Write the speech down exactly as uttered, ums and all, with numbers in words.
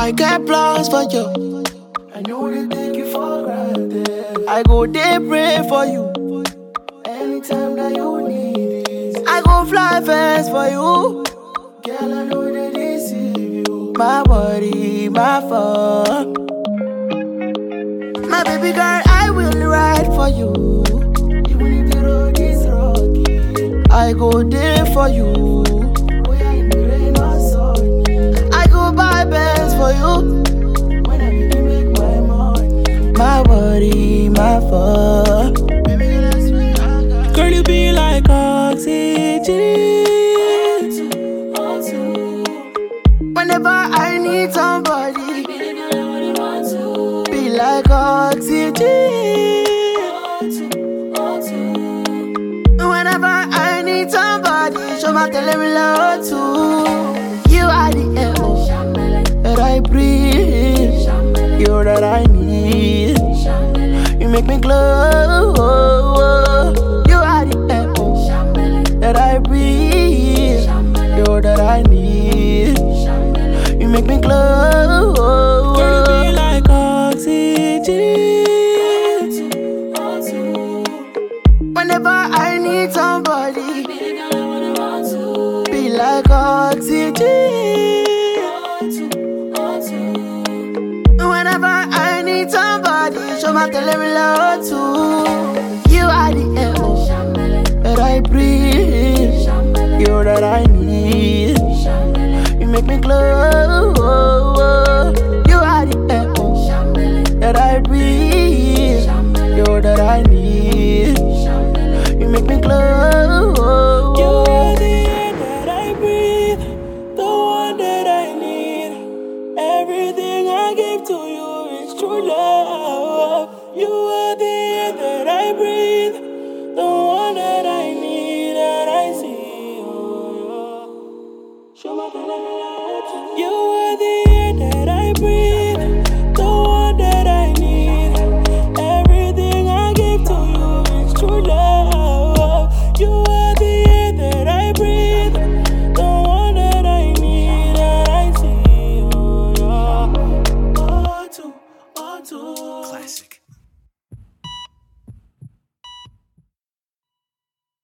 I get plans for you. I know they take you for granted. I go there pray for you. Anytime that you need it, I go fly fast for you. girl, I know they deceive you. My body, my fault. My baby girl, I will ride for you. Even if the road is rocky, I go there for you. we are in the rain or sunny. I go buy bands for you. When I make you make my money, My body, my fault. baby, girl, I swear I got Girl, you be like oxygen. want to. Whenever I need somebody, Baby girl, I only want to. be like oxygen. Want to, want to. Whenever I need somebody, show my tell me love too. You are the air Shambele, that I breathe. shambele, You that I need. shambele, You make me glow. You are the air shambele, that I breathe. shambele, You that I need. shambele. You make me glow. Girl, you be like oxygen. Want to. Whenever I need somebody, Baby girl, I only want to. be like oxygen. Want to, want to. Whenever I need somebody, show my tell me love too. You are the air Shambele, that I breathe. shambele, You that I need. shambele. You make me glow.